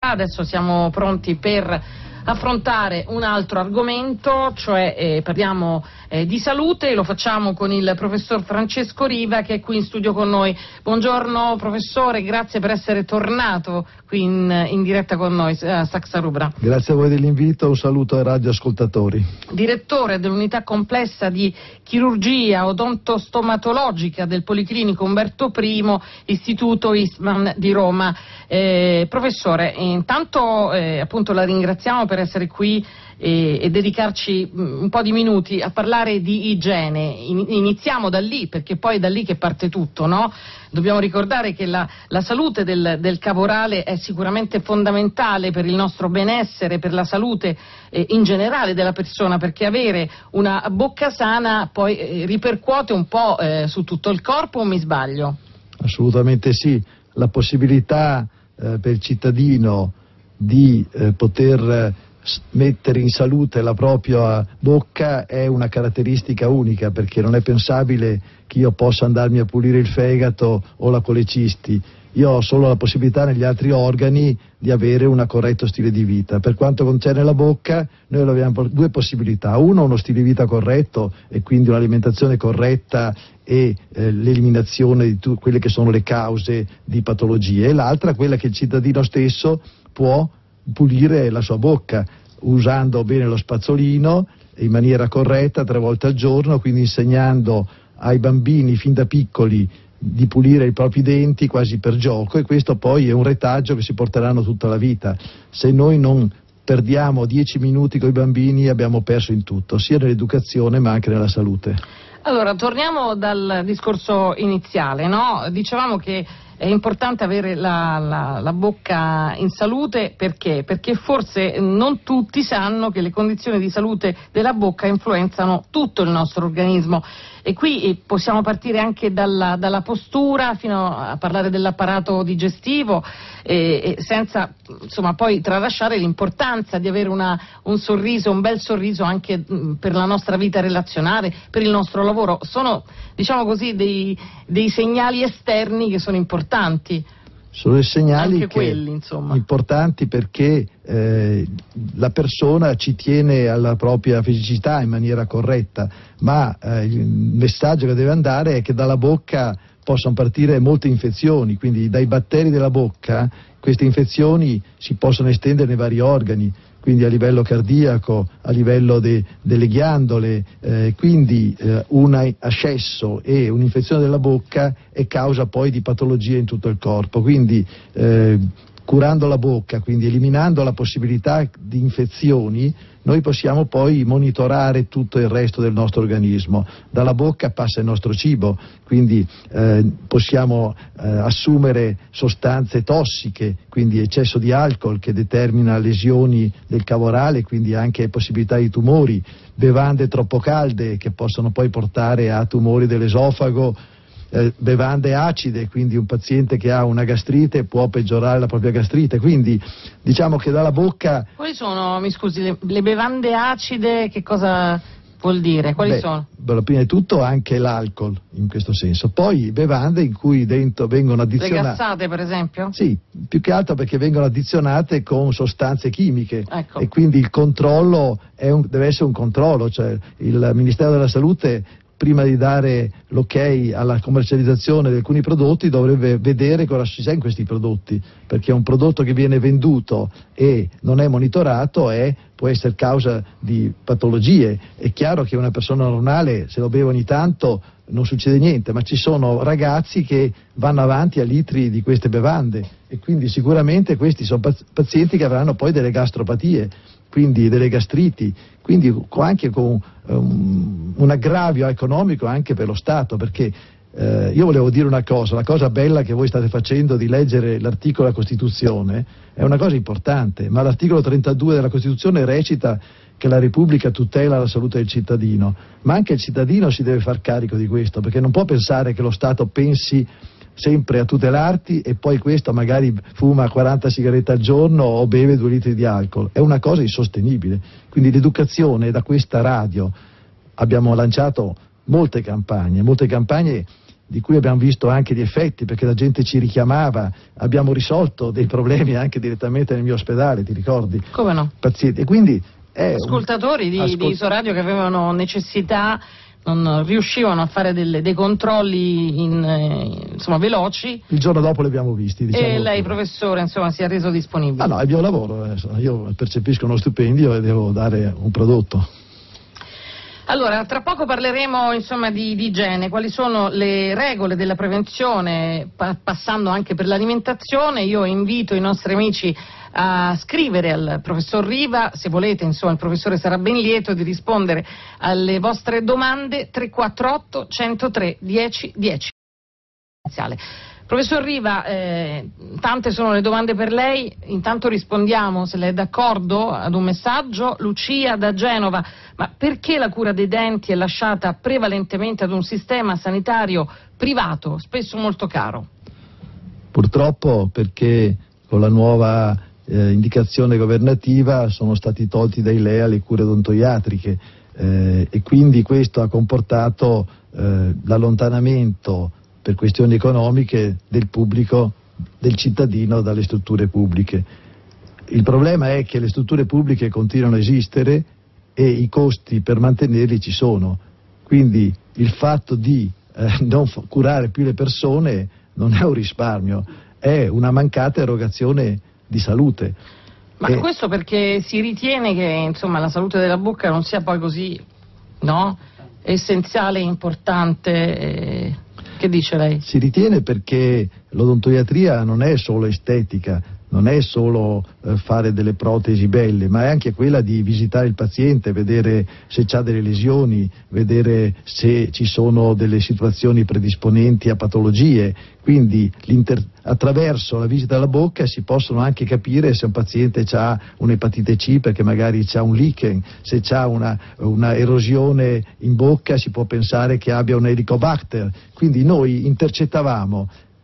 Adesso siamo pronti per affrontare un altro argomento, cioè parliamo di salute, e lo facciamo con il professor Francesco Riva, che è qui in studio con noi. Buongiorno professore, grazie per essere tornato qui in diretta con noi a Saxa Rubra. Grazie a voi dell'invito, un saluto ai radioascoltatori. Direttore dell'unità complessa di chirurgia odontostomatologica del Policlinico Umberto I, Istituto Eastman di Roma. Professore, intanto appunto la ringraziamo per essere qui e dedicarci un po' di minuti a parlare di igiene. Iniziamo da lì, perché poi è da lì che parte tutto, no? Dobbiamo ricordare che la salute del caporale è sicuramente fondamentale per il nostro benessere, per la salute in generale della persona, perché avere una bocca sana poi ripercuote un po' su tutto il corpo, o mi sbaglio? Assolutamente sì, la possibilità per il cittadino di poter mettere in salute la propria bocca è una caratteristica unica, perché non è pensabile che io possa andarmi a pulire il fegato o la colecisti. Io ho solo la possibilità negli altri organi di avere un corretto stile di vita. Per quanto concerne la bocca, noi abbiamo due possibilità: uno stile di vita corretto, e quindi un'alimentazione corretta e l'eliminazione di quelle che sono le cause di patologie, e l'altra quella che il cittadino stesso può pulire la sua bocca usando bene lo spazzolino in maniera corretta 3 volte al giorno, quindi insegnando ai bambini fin da piccoli di pulire i propri denti quasi per gioco, e questo poi è un retaggio che si porteranno tutta la vita. Se noi non perdiamo 10 minuti con i bambini abbiamo perso in tutto, sia nell'educazione ma anche nella salute. Allora, torniamo dal discorso iniziale, no? Dicevamo che è importante avere la bocca in salute, perché? Perché forse non tutti sanno che le condizioni di salute della bocca influenzano tutto il nostro organismo, e qui possiamo partire anche dalla postura fino a parlare dell'apparato digestivo, senza insomma poi tralasciare l'importanza di avere un sorriso, un bel sorriso anche per la nostra vita relazionale, per il nostro lavoro. Sono, diciamo così, dei segnali esterni che sono importanti. Sono dei segnali anche quelli, insomma, importanti, perché la persona ci tiene alla propria fisicità in maniera corretta, ma il messaggio che deve andare è che dalla bocca possono partire molte infezioni, quindi dai batteri della bocca queste infezioni si possono estendere nei vari organi, quindi a livello cardiaco, a livello delle ghiandole, quindi un ascesso e un'infezione della bocca è causa poi di patologie in tutto il corpo. Quindi curando la bocca, quindi eliminando la possibilità di infezioni, noi possiamo poi monitorare tutto il resto del nostro organismo. Dalla bocca passa il nostro cibo, quindi possiamo assumere sostanze tossiche, quindi eccesso di alcol che determina lesioni del cavorale, quindi anche possibilità di tumori, bevande troppo calde che possono poi portare a tumori dell'esofago, bevande acide, quindi un paziente che ha una gastrite può peggiorare la propria gastrite. Quindi diciamo che dalla bocca... Quali sono, mi scusi, le bevande acide, che cosa vuol dire? Quali sono? Prima di tutto anche l'alcol, in questo senso. Poi bevande in cui dentro vengono addizionate... Le gassate, per esempio? Sì, più che altro perché vengono addizionate con sostanze chimiche, ecco. E quindi il controllo deve essere un controllo, cioè il Ministero della Salute, prima di dare l'ok alla commercializzazione di alcuni prodotti, dovrebbe vedere cosa ci sia in questi prodotti, perché un prodotto che viene venduto e non è monitorato può essere causa di patologie. È chiaro che una persona normale, se lo beve ogni tanto, non succede niente, ma ci sono ragazzi che vanno avanti a litri di queste bevande, e quindi sicuramente questi sono pazienti che avranno poi delle gastropatie, quindi delle gastriti, quindi anche con un aggravio economico anche per lo Stato, perché io volevo dire una cosa: la cosa bella che voi state facendo di leggere l'articolo della Costituzione è una cosa importante, ma l'articolo 32 della Costituzione recita che la Repubblica tutela la salute del cittadino, ma anche il cittadino si deve far carico di questo, perché non può pensare che lo Stato pensi sempre a tutelarti e poi questo magari fuma 40 sigarette al giorno o beve 2 litri di alcol. È una cosa insostenibile. Quindi l'educazione, da questa radio abbiamo lanciato molte campagne di cui abbiamo visto anche gli effetti, perché la gente ci richiamava, abbiamo risolto dei problemi anche direttamente nel mio ospedale, ti ricordi? Come no? Pazienti. E quindi ascoltatori di Isoradio che avevano necessità, non riuscivano a fare dei controlli insomma veloci. Il giorno dopo li abbiamo visti, diciamo. E lei, professore, insomma, si è reso disponibile. Ah no, è il mio lavoro, io percepisco uno stipendio e devo dare un prodotto. Allora, tra poco parleremo insomma di igiene, quali sono le regole della prevenzione, passando anche per l'alimentazione. Io invito i nostri amici a scrivere al professor Riva, se volete, insomma, il professore sarà ben lieto di rispondere alle vostre domande. 348 103 10 10. Professor Riva, tante sono le domande per lei, intanto rispondiamo, se lei è d'accordo, ad un messaggio. Lucia da Genova: ma perché la cura dei denti è lasciata prevalentemente ad un sistema sanitario privato, spesso molto caro? Purtroppo, perché con la nuova indicazione governativa sono stati tolti dai LEA le cure odontoiatriche e quindi questo ha comportato l'allontanamento per questioni economiche del pubblico, del cittadino dalle strutture pubbliche. Il problema è che le strutture pubbliche continuano a esistere e i costi per mantenerli ci sono, quindi il fatto di non curare più le persone non è un risparmio, è una mancata erogazione di salute. Ma questo perché si ritiene che insomma la salute della bocca non sia poi così, no? Essenziale, importante. Che dice lei? Si ritiene perché l'odontoiatria non è solo estetica, non è solo fare delle protesi belle, ma è anche quella di visitare il paziente, vedere se c'ha delle lesioni, vedere se ci sono delle situazioni predisponenti a patologie. Quindi attraverso la visita alla bocca si possono anche capire se un paziente ha un'epatite C perché magari c'ha un lichen, se c'ha una erosione in bocca si può pensare che abbia un Helicobacter. Quindi noi intercettavamo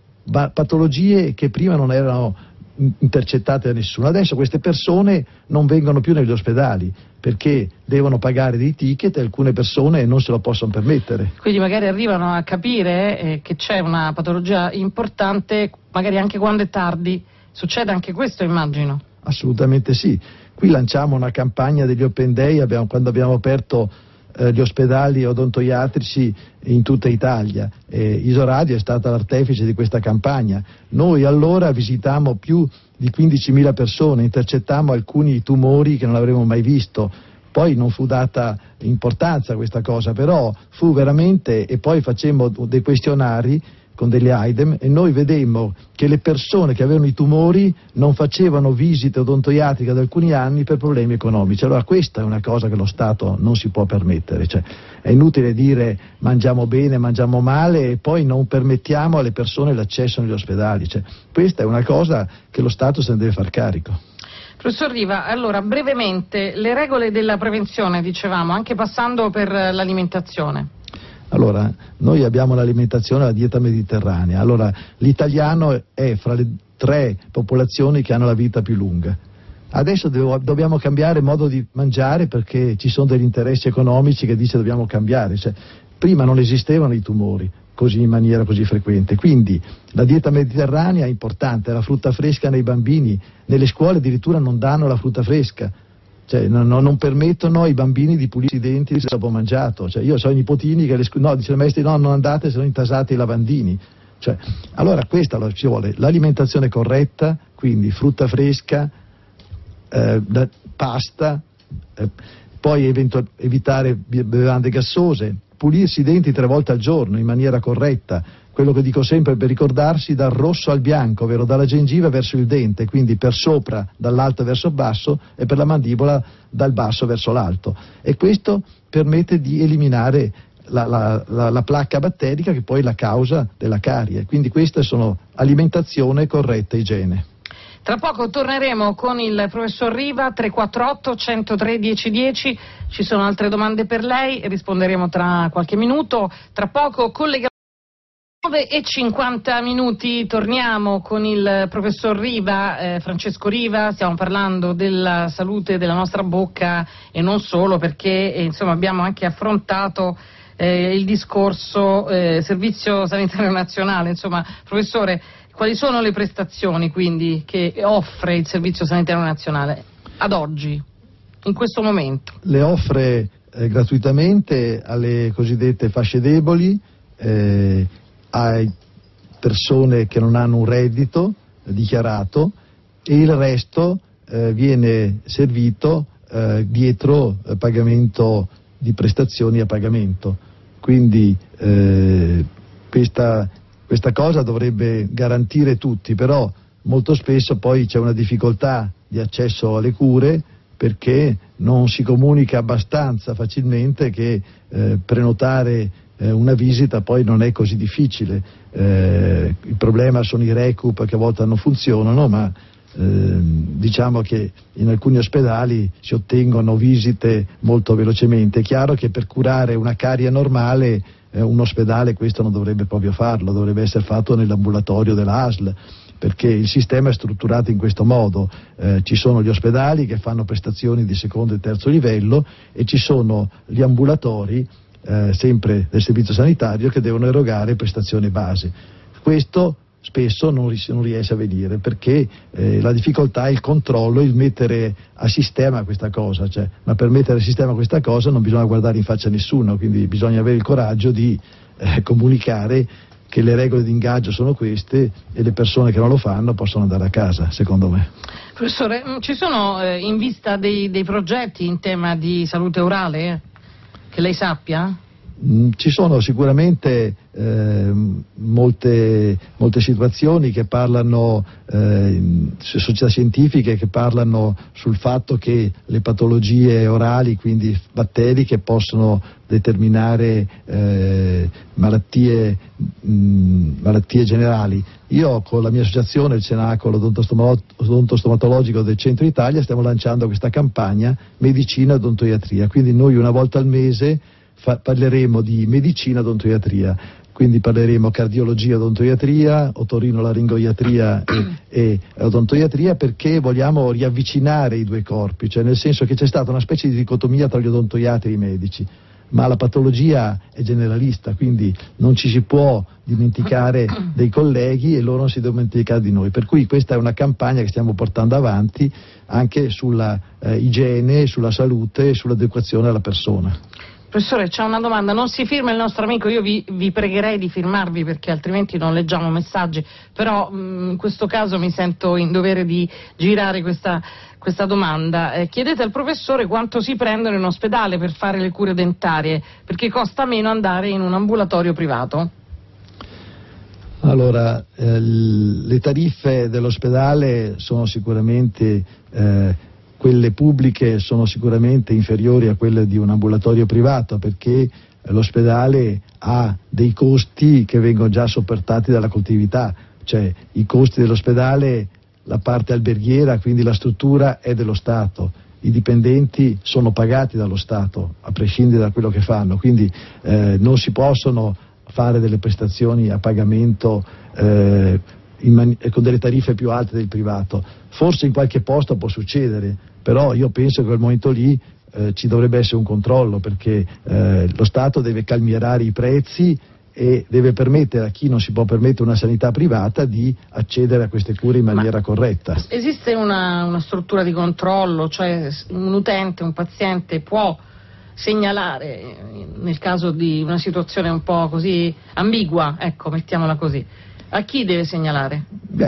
patologie che prima non erano intercettate da nessuno. Adesso queste persone non vengono più negli ospedali perché devono pagare dei ticket e alcune persone non se lo possono permettere. Quindi magari arrivano a capire che c'è una patologia importante, magari anche quando è tardi. Succede anche questo, immagino? Assolutamente sì. Qui lanciamo una campagna degli Open Day quando abbiamo aperto gli ospedali odontoiatrici in tutta Italia. Isoradio è stata l'artefice di questa campagna. Noi allora visitammo più di 15.000 persone, intercettammo alcuni tumori che non avremmo mai visto. Poi non fu data importanza a questa cosa, però fu veramente, e poi facemmo dei questionari con delle AIDEM e noi vedemmo che le persone che avevano i tumori non facevano visite odontoiatriche da alcuni anni per problemi economici. Allora questa è una cosa che lo Stato non si può permettere, cioè, è inutile dire mangiamo bene, mangiamo male e poi non permettiamo alle persone l'accesso negli ospedali, cioè, questa è una cosa che lo Stato se ne deve far carico. Professor Riva, allora brevemente le regole della prevenzione, dicevamo, anche passando per l'alimentazione. Allora, noi abbiamo l'alimentazione, la dieta mediterranea. Allora, l'italiano è fra le 3 popolazioni che hanno la vita più lunga. Adesso dobbiamo cambiare modo di mangiare perché ci sono degli interessi economici che dice dobbiamo cambiare. Cioè, prima non esistevano i tumori così in maniera così frequente, quindi la dieta mediterranea è importante, la frutta fresca nei bambini, nelle scuole addirittura non danno la frutta fresca. Cioè, non permettono ai bambini di pulirsi i denti dopo mangiato. Cioè, io so i nipotini che dice il maestro no, non andate se non intasate i lavandini. Cioè, allora questa ci vuole l'alimentazione corretta, quindi frutta fresca, pasta, poi evitare bevande gassose, pulirsi i denti 3 volte al giorno in maniera corretta. Quello che dico sempre per ricordarsi, dal rosso al bianco, ovvero dalla gengiva verso il dente, quindi per sopra dall'alto verso il basso e per la mandibola dal basso verso l'alto. E questo permette di eliminare la placca batterica che poi è la causa della carie. Quindi queste sono alimentazione corretta e igiene. Tra poco torneremo con il professor Riva, 348 103 1010, ci sono altre domande per lei, risponderemo tra qualche minuto. Tra poco collegamento 9:50, torniamo con il professor Riva, Francesco Riva, stiamo parlando della salute della nostra bocca e non solo, perché insomma abbiamo anche affrontato il discorso Servizio Sanitario Nazionale. Insomma, professore, quali sono le prestazioni quindi che offre il Servizio Sanitario Nazionale ad oggi, in questo momento? Le offre gratuitamente alle cosiddette fasce deboli, a persone che non hanno un reddito dichiarato, e il resto viene servito dietro pagamento di prestazioni a pagamento. Quindi questa cosa dovrebbe garantire tutti, però molto spesso poi c'è una difficoltà di accesso alle cure, perché non si comunica abbastanza facilmente che prenotare una visita poi non è così difficile. Il problema sono i recup che a volte non funzionano, ma diciamo che in alcuni ospedali si ottengono visite molto velocemente. È chiaro che per curare una carie normale un ospedale questo non dovrebbe proprio farlo, dovrebbe essere fatto nell'ambulatorio della ASL, perché il sistema è strutturato in questo modo. Ci sono gli ospedali che fanno prestazioni di secondo e terzo livello, e ci sono gli ambulatori sempre del servizio sanitario che devono erogare prestazioni base. Questo spesso non riesce a venire, perché la difficoltà è il controllo, il mettere a sistema questa cosa, ma per mettere a sistema questa cosa non bisogna guardare in faccia a nessuno, quindi bisogna avere il coraggio di comunicare che le regole di ingaggio sono queste, e le persone che non lo fanno possono andare a casa, secondo me. Professore, ci sono in vista dei progetti in tema di salute orale, che lei sappia? Ci sono sicuramente molte situazioni che parlano, società scientifiche che parlano sul fatto che le patologie orali, quindi batteriche, possono determinare malattie generali. Io con la mia associazione, il Cenacolo Odontostomatologico del Centro Italia, stiamo lanciando questa campagna Medicina Odontoiatria, quindi noi una volta al mese parleremo di medicina odontoiatria, quindi parleremo cardiologia odontoiatria, otorinolaringoiatria e odontoiatria, perché vogliamo riavvicinare i due corpi, cioè nel senso che c'è stata una specie di dicotomia tra gli odontoiatri e i medici, ma la patologia è generalista, quindi non ci si può dimenticare dei colleghi e loro non si devono dimenticare di noi, per cui questa è una campagna che stiamo portando avanti anche sulla igiene, sulla salute e sull'adeguazione alla persona. Professore, c'è una domanda, non si firma il nostro amico, io vi pregherei di firmarvi perché altrimenti non leggiamo messaggi, però in questo caso mi sento in dovere di girare questa domanda. Chiedete al professore quanto si prendono in ospedale per fare le cure dentarie, perché costa meno andare in un ambulatorio privato. Allora, le tariffe dell'ospedale sono sicuramente quelle pubbliche sono sicuramente inferiori a quelle di un ambulatorio privato, perché l'ospedale ha dei costi che vengono già sopportati dalla collettività, cioè i costi dell'ospedale, la parte alberghiera, quindi la struttura, è dello Stato, i dipendenti sono pagati dallo Stato a prescindere da quello che fanno, quindi non si possono fare delle prestazioni a pagamento con delle tariffe più alte del privato. Forse in qualche posto può succedere, però io penso che al momento lì ci dovrebbe essere un controllo, perché lo Stato deve calmierare i prezzi e deve permettere a chi non si può permettere una sanità privata di accedere a queste cure in maniera corretta. Esiste una struttura di controllo, cioè un utente, un paziente può segnalare nel caso di una situazione un po' così ambigua, ecco, mettiamola così. A chi deve segnalare?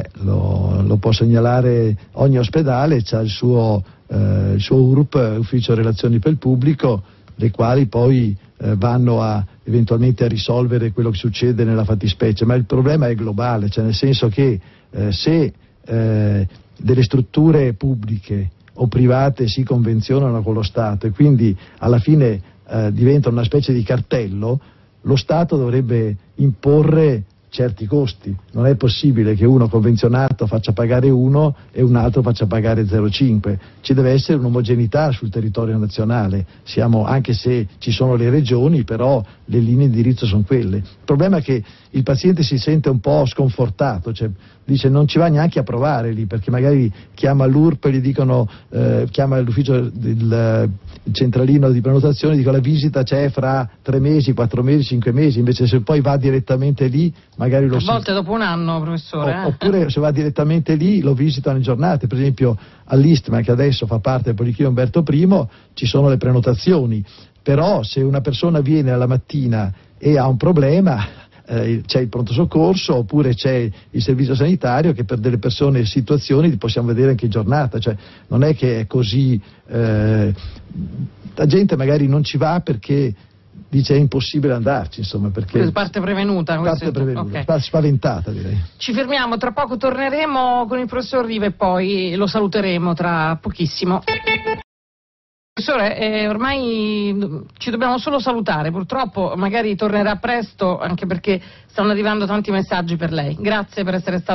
Lo può segnalare ogni ospedale, c'ha il suo URP, Ufficio Relazioni per il Pubblico, le quali poi vanno eventualmente a risolvere quello che succede nella fattispecie, ma il problema è globale, cioè nel senso che se delle strutture pubbliche o private si convenzionano con lo Stato e quindi alla fine diventano una specie di cartello, lo Stato dovrebbe imporre certi costi. Non è possibile che uno convenzionato faccia pagare 1 e un altro faccia pagare 0,5. Ci deve essere un'omogeneità sul territorio nazionale, anche se ci sono le regioni, però le linee di indirizzo sono quelle. Il problema è che il paziente si sente un po' sconfortato, cioè dice non ci va neanche a provare lì, perché magari chiama l'URP e gli dicono, chiama l'ufficio del centralino di prenotazione e dicono la visita c'è fra 3 mesi, 4 mesi, 5 mesi, invece se poi va direttamente lì magari a volte dopo un anno, professore. Oppure se va direttamente lì lo visitano in giornate. Per esempio all'Istma, che adesso fa parte del Policlinico Umberto I, ci sono le prenotazioni, però se una persona viene alla mattina e ha un problema, c'è il pronto soccorso oppure c'è il servizio sanitario che per delle persone e situazioni li possiamo vedere anche in giornata, cioè non è che è così, la gente magari non ci va perché dice è impossibile andarci, insomma, perché parte prevenuta, okay. Spaventata, direi. Ci fermiamo, tra poco torneremo con il professor Riva e poi lo saluteremo tra pochissimo. Professore, ormai ci dobbiamo solo salutare, purtroppo magari tornerà presto, anche perché stanno arrivando tanti messaggi per lei. Grazie per essere stato